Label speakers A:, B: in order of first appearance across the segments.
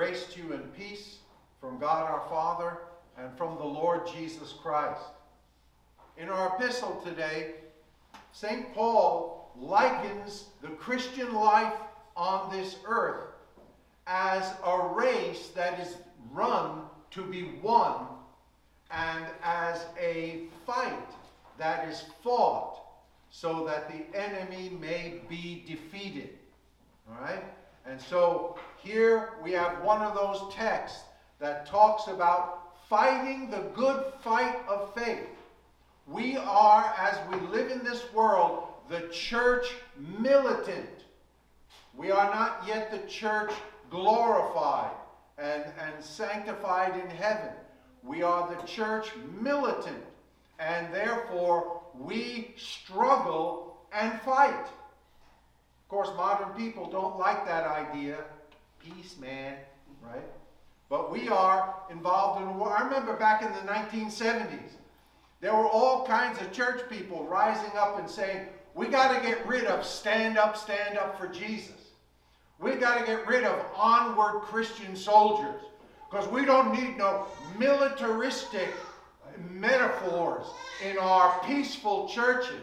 A: Grace to you and peace from God our Father and from the Lord Jesus Christ. In our epistle today, St. Paul likens the Christian life on this earth as a race that is run to be won, and as a fight that is fought so that the enemy may be defeated. All right? And so here we have one of those texts that talks about fighting the good fight of faith. We are, as we live in this world, the church militant. We are not yet the church glorified and sanctified in heaven. We are the church militant, and therefore we struggle and fight. Of course, modern people don't like that idea. Peace, man, right? But we are involved in war. I remember back in the 1970s, there were all kinds of church people rising up and saying, we got to get rid of stand up for Jesus. We got to get rid of onward Christian soldiers, because we don't need no militaristic metaphors in our peaceful churches.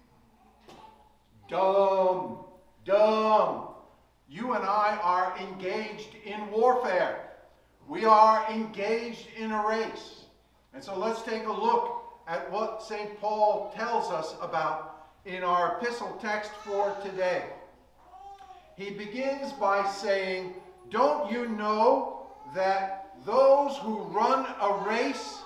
A: Dumb. You and I are engaged in warfare. We are engaged in a race. And so let's take a look at what St. Paul tells us about in our epistle text for today. He begins by saying, don't you know that those who run a race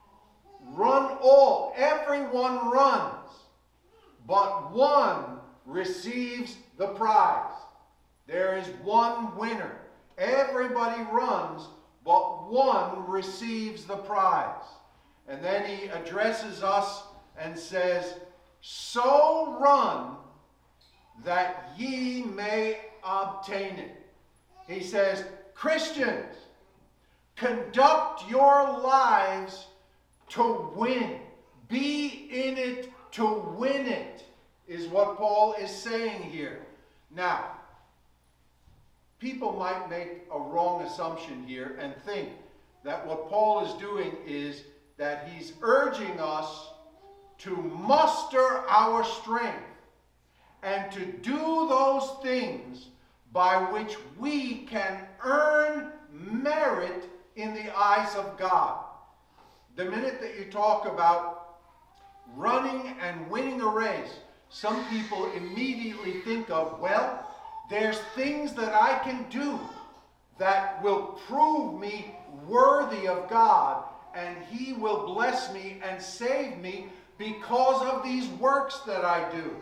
A: run all, everyone runs, but one receives the prize. There is one winner. Everybody runs, but one receives the prize. And then he addresses us and says, so run that ye may obtain it. He says, Christians, conduct your lives to win. Be in it to win it, is what Paul is saying here. Now, people might make a wrong assumption here and think that what Paul is doing is that he's urging us to muster our strength and to do those things by which we can earn merit in the eyes of God. The minute that you talk about running and winning a race, some people immediately think of, well, there's things that I can do that will prove me worthy of God, and He will bless me and save me because of these works that I do.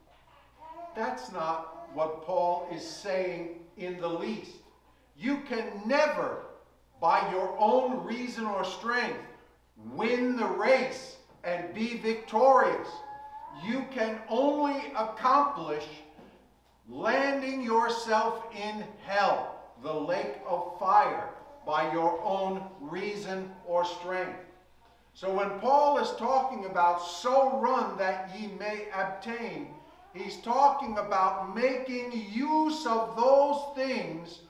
A: That's not what Paul is saying in the least. You can never, by your own reason or strength, win the race and be victorious. You can only accomplish landing yourself in hell, the lake of fire, by your own reason or strength. So when Paul is talking about so run that ye may obtain, he's talking about making use of those things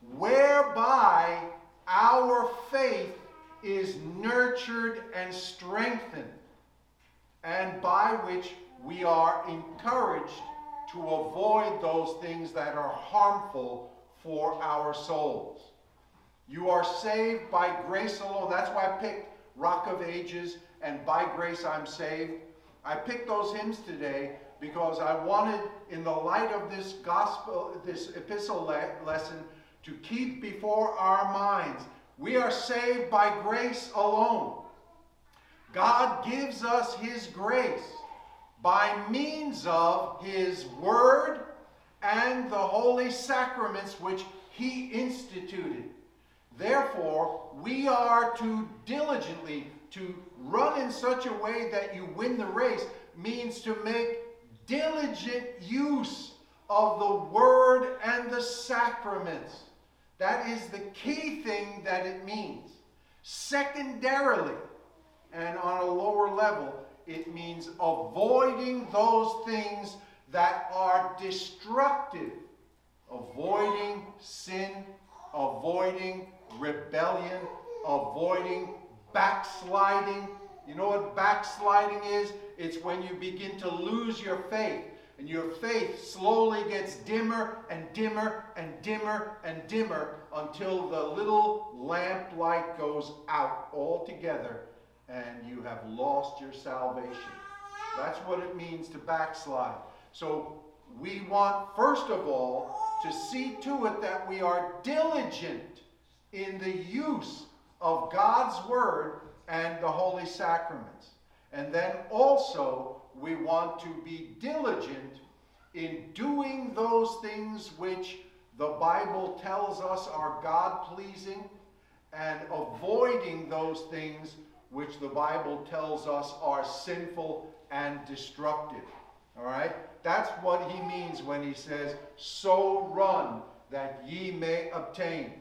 A: whereby our faith is nurtured and strengthened, and by which we are encouraged to avoid those things that are harmful for our souls. You are saved by grace alone. That's why I picked Rock of Ages and By Grace I'm Saved. I picked those hymns today because I wanted, in the light of this epistle lesson, to keep before our minds, we are saved by grace alone. God gives us His grace by means of His Word and the holy sacraments which He instituted. Therefore, we are to diligently, to run in such a way that you win the race, means to make diligent use of the Word and the sacraments. That is the key thing that it means. Secondarily, and on a lower level, it means avoiding those things that are destructive. Avoiding sin, avoiding rebellion, avoiding backsliding. You know what backsliding is? It's when you begin to lose your faith. And your faith slowly gets dimmer and dimmer and dimmer and dimmer until the little lamp light goes out altogether and you have lost your salvation. That's what it means to backslide. So we want, first of all, to see to it that we are diligent in the use of God's Word and the holy sacraments. And then also, we want to be diligent in doing those things which the Bible tells us are God-pleasing, and avoiding those things which the Bible tells us are sinful and destructive. All right? That's what he means when he says, so run that ye may obtain.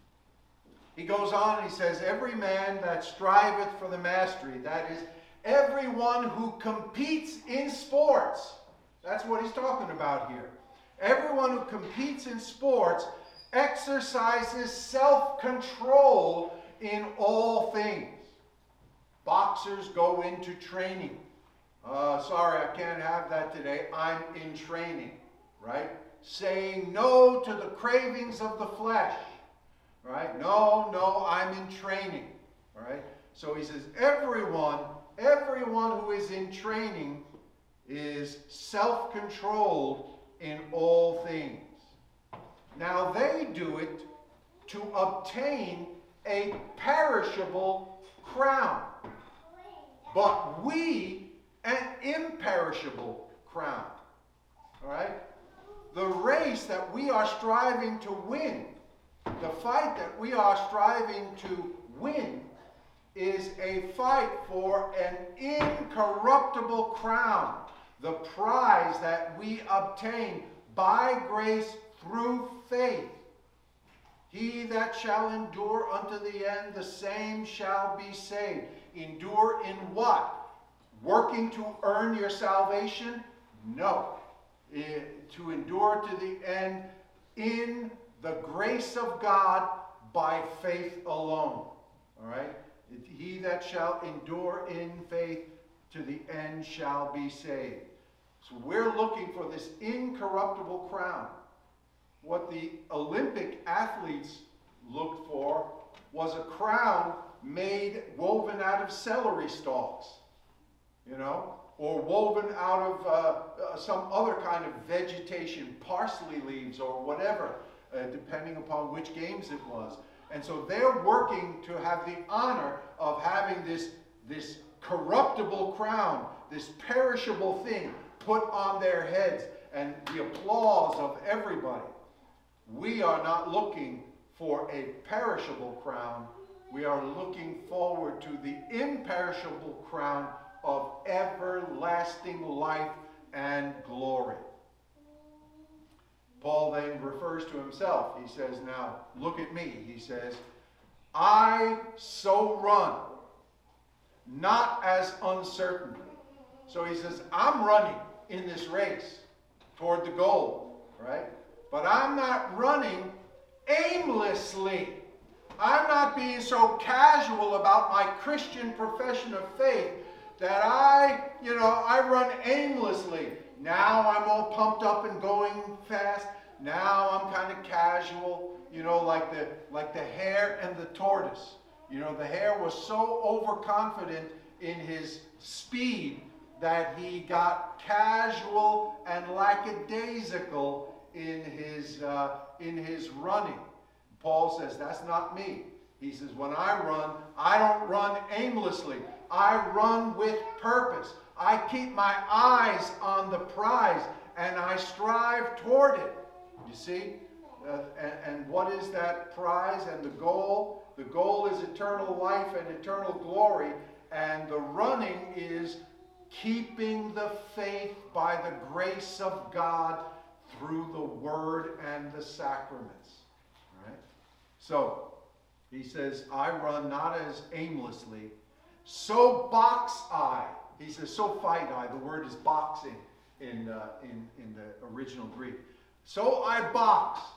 A: He goes on and he says, every man that striveth for the mastery, that is, everyone who competes in sports. That's what he's talking about here. Everyone who competes in sports exercises self-control in all things. Boxers go into training. Sorry, I can't have that today. I'm in training, right? Saying no to the cravings of the flesh, right? No, I'm in training, right? So he says, everyone who is in training is self-controlled in all things. Now they do it to obtain a perishable crown, but we an imperishable crown. All right? The race that we are striving to win, the fight that we are striving to win, is a fight for an incorruptible crown, the prize that we obtain by grace through faith. He that shall endure unto the end, the same shall be saved. Endure in what? Working to earn your salvation? No. To endure to the end in the grace of God by faith alone. All right? He that shall endure in faith to the end shall be saved. So we're looking for this incorruptible crown. What the Olympic athletes looked for was a crown woven out of celery stalks, or woven out of some other kind of vegetation, parsley leaves or whatever, depending upon which games it was. And so they're working to have the honor of having this corruptible crown, this perishable thing put on their heads, and the applause of everybody. We are not looking for a perishable crown. We are looking forward to the imperishable crown of everlasting life and glory. Paul then refers to himself. He says, now, look at me. He says, I so run, not as uncertain. So he says, I'm running in this race toward the goal, right? But I'm not running aimlessly. I'm not being so casual about my Christian profession of faith that I run aimlessly. Now I'm all pumped up and going fast. Now I'm kind of casual, like the hare and the tortoise. The hare was so overconfident in his speed that he got casual and lackadaisical in his running. Paul says, that's not me. He says, when I run, I don't run aimlessly. I run with purpose. I keep my eyes on the prize, and I strive toward it. You see? And what is that prize and the goal? The goal is eternal life and eternal glory, and the running is keeping the faith by the grace of God through the Word and the sacraments. All right? So, he says, I run not as aimlessly, so box I. He says, so fight I. The word is boxing in the original Greek. So I box,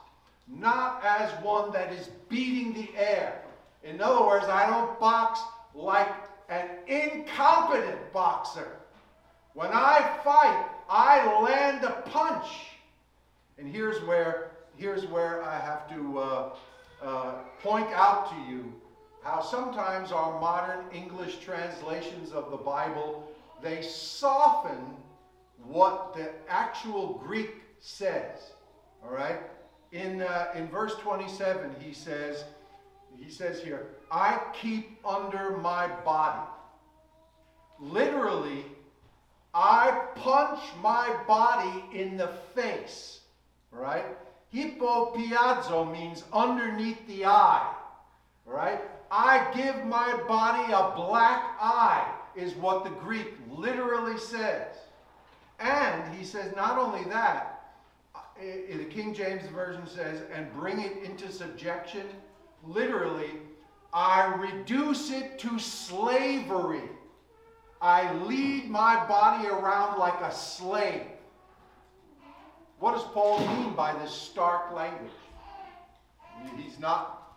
A: not as one that is beating the air. In other words, I don't box like an incompetent boxer. When I fight, I land a punch. And here's where I have to point out to you how sometimes our modern English translations of the Bible, they soften what the actual Greek says. All right? In verse 27, he says here, I keep under my body. Literally, I punch my body in the face. All right? Hypopiazo means underneath the eye. All right? I give my body a black eye, is what the Greek literally says. And he says not only that, the King James Version says, and bring it into subjection. Literally, I reduce it to slavery. I lead my body around like a slave. What does Paul mean by this stark language? He's not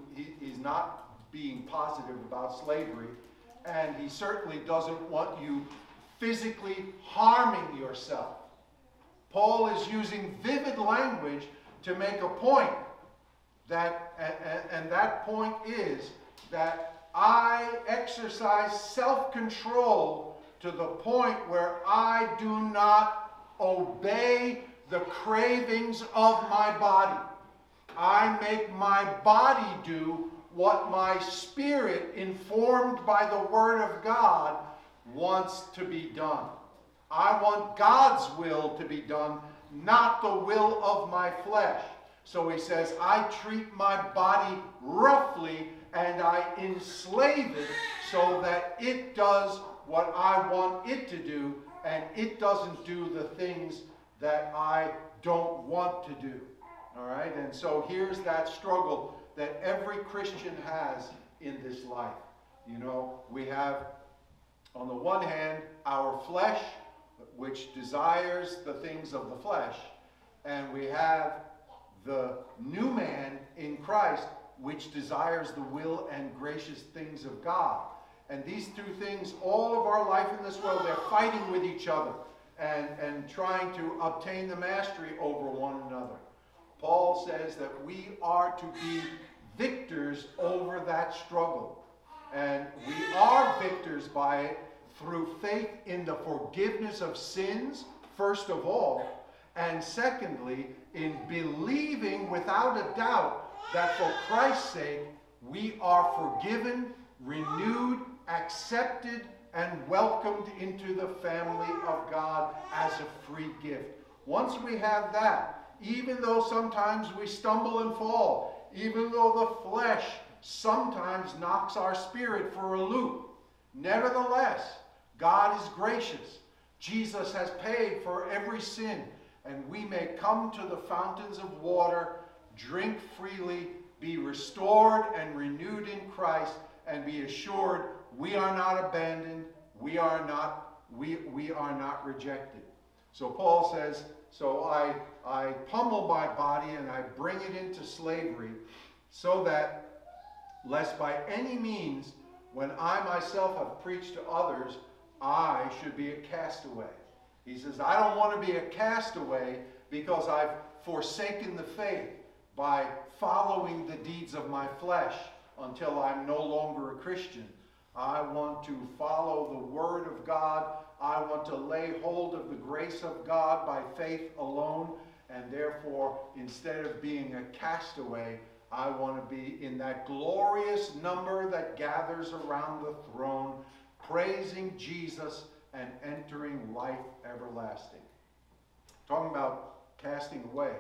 A: being positive about slavery, and he certainly doesn't want you physically harming yourself. Paul is using vivid language to make a point, and that point is that I exercise self-control to the point where I do not obey the cravings of my body. I make my body do what my spirit, informed by the Word of God, wants to be done. I want God's will to be done, not the will of my flesh. So he says, I treat my body roughly and I enslave it so that it does what I want it to do and it doesn't do the things that I don't want to do. All right? And so here's that struggle that every Christian has in this life. You know, we have, on the one hand, our flesh, which desires the things of the flesh, and we have the new man in Christ, which desires the will and gracious things of God. And these two things, all of our life in this world, they're fighting with each other and trying to obtain the mastery over one another. Paul says that we are to be victors over that struggle. And we are victors by it through faith in the forgiveness of sins, first of all, and secondly, in believing without a doubt that for Christ's sake, we are forgiven, renewed, accepted, and welcomed into the family of God as a free gift. Once we have that, even though sometimes we stumble and fall, even though the flesh sometimes knocks our spirit for a loop, nevertheless, God is gracious. Jesus has paid for every sin, and we may come to the fountains of water, drink freely, be restored and renewed in Christ, and be assured we are not abandoned, we are not rejected. So Paul says, so I pummel my body and I bring it into slavery, so that lest by any means, when I myself have preached to others, I should be a castaway. He says, I don't want to be a castaway because I've forsaken the faith by following the deeds of my flesh until I'm no longer a Christian. I want to follow the Word of God. I want to lay hold of the grace of God by faith alone. And therefore, instead of being a castaway, I want to be in that glorious number that gathers around the throne, praising Jesus and entering life everlasting. Talking about casting away,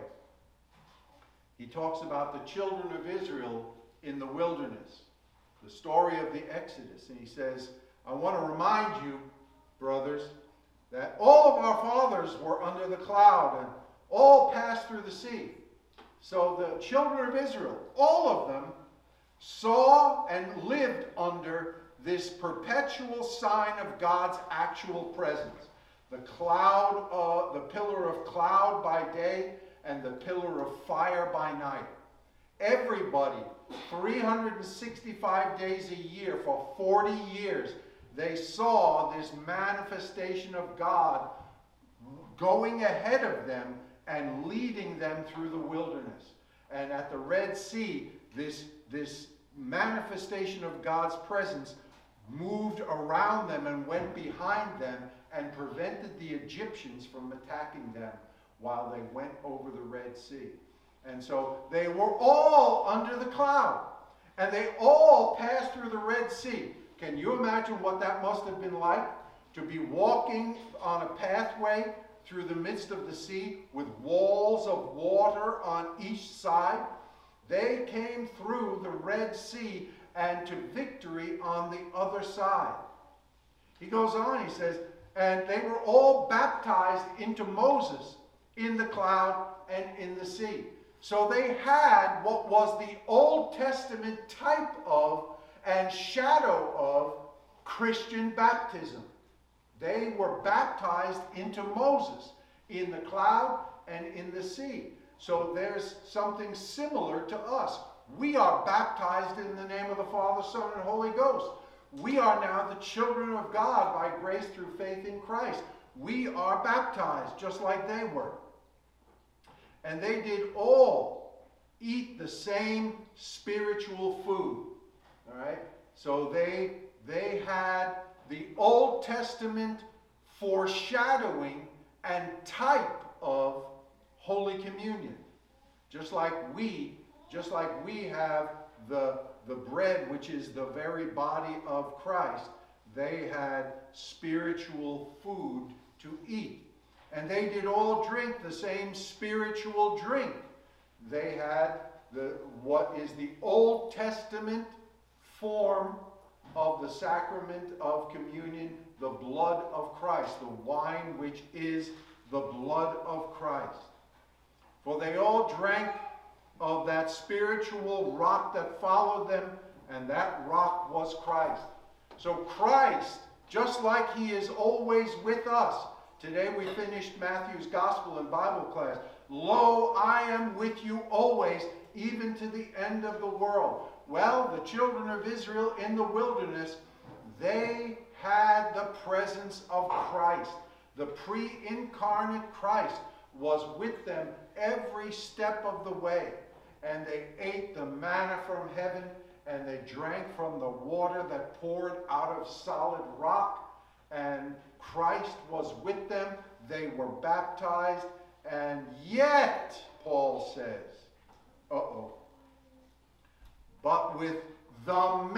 A: he talks about the children of Israel in the wilderness, the story of the Exodus. And he says, I want to remind you, brothers, that all of our fathers were under the cloud and all passed through the sea. So the children of Israel, all of them, saw and lived under this perpetual sign of God's actual presence. The cloud, the pillar of cloud by day and the pillar of fire by night. Everybody, 365 days a year for 40 years, they saw this manifestation of God going ahead of them and leading them through the wilderness. And at the Red Sea, this manifestation of God's presence moved around them and went behind them and prevented the Egyptians from attacking them while they went over the Red Sea. And so they were all under the cloud, and they all passed through the Red Sea. Can you imagine what that must have been like? To be walking on a pathway through the midst of the sea with walls of water on each side. They came through the Red Sea and to victory on the other side. He goes on, he says, and they were all baptized into Moses in the cloud and in the sea. So they had what was the Old Testament type of and shadow of Christian baptism. They were baptized into Moses in the cloud and in the sea. So there's something similar to us. We are baptized in the name of the Father, Son, and Holy Ghost. We are now the children of God by grace through faith in Christ. We are baptized just like they were. And they did all eat the same spiritual food. All right? So they had the Old Testament foreshadowing and type of Holy Communion. Just like we have the bread, which is the very body of Christ, they had spiritual food to eat. And they did all drink the same spiritual drink. They had what is the Old Testament form of the sacrament of communion, the blood of Christ, the wine which is the blood of Christ. For they all drank of that spiritual rock that followed them, and that rock was Christ. So Christ, just like he is always with us. Today we finished Matthew's Gospel in Bible class. Lo, I am with you always, even to the end of the world. Well, the children of Israel in the wilderness, they had the presence of Christ. The pre-incarnate Christ was with them every step of the way. And they ate the manna from heaven, and they drank from the water that poured out of solid rock. And Christ was with them. They were baptized. And yet, Paul says, but with the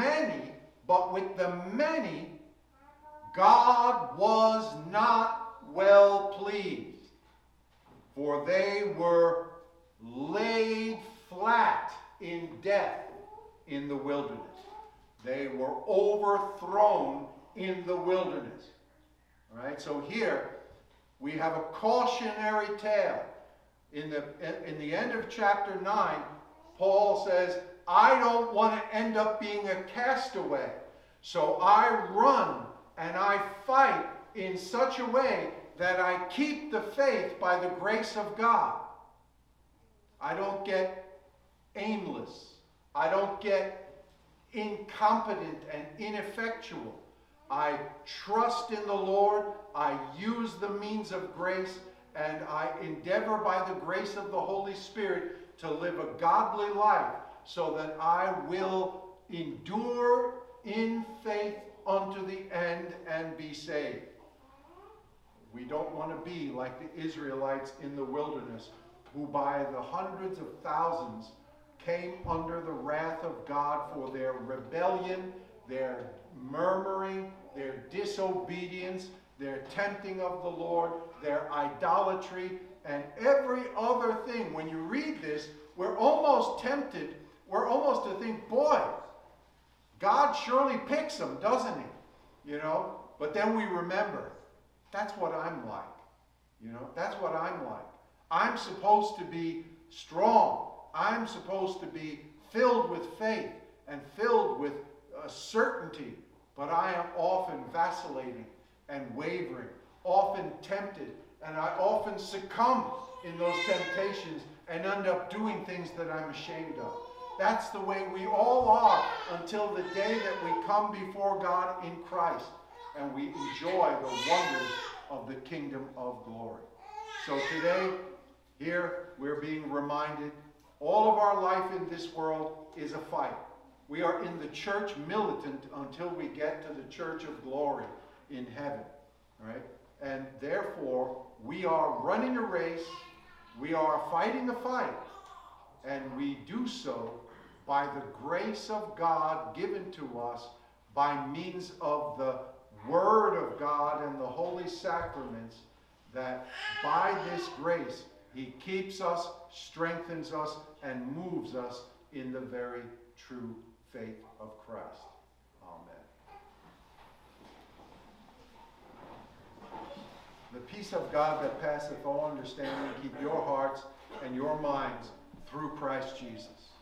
A: many, God was not well pleased, for they were laid flat in death in the wilderness. They were overthrown in the wilderness. All right, so here we have a cautionary tale. In the end of chapter 9, Paul says, I don't want to end up being a castaway. So I run and I fight in such a way that I keep the faith by the grace of God. I don't get aimless. I don't get incompetent and ineffectual. I trust in the Lord. I use the means of grace, and I endeavor by the grace of the Holy Spirit to live a godly life so that I will endure in faith unto the end and be saved. We don't want to be like the Israelites in the wilderness, who by the hundreds of thousands came under the wrath of God for their rebellion, their murmuring, their disobedience, their tempting of the Lord, their idolatry, and every other thing. When you read this, we're almost tempted, we're almost to think, boy, God surely picks them, doesn't he? You know? But then we remember, that's what I'm like. You know? That's what I'm like. I'm supposed to be strong. I'm supposed to be filled with faith and filled with certainty. But I am often vacillating and wavering, often tempted, and I often succumb in those temptations and end up doing things that I'm ashamed of. That's the way we all are until the day that we come before God in Christ and we enjoy the wonders of the kingdom of glory. So today, here, we're being reminded all of our life in this world is a fight. We are in the church militant until we get to the church of glory in heaven. Right? And therefore, we are running a race. We are fighting a fight. And we do so by the grace of God given to us by means of the Word of God and the holy sacraments, that by this grace He keeps us, strengthens us, and moves us in the very true faith of Christ. Amen. The peace of God that passeth all understanding keep your hearts and your minds through Christ Jesus.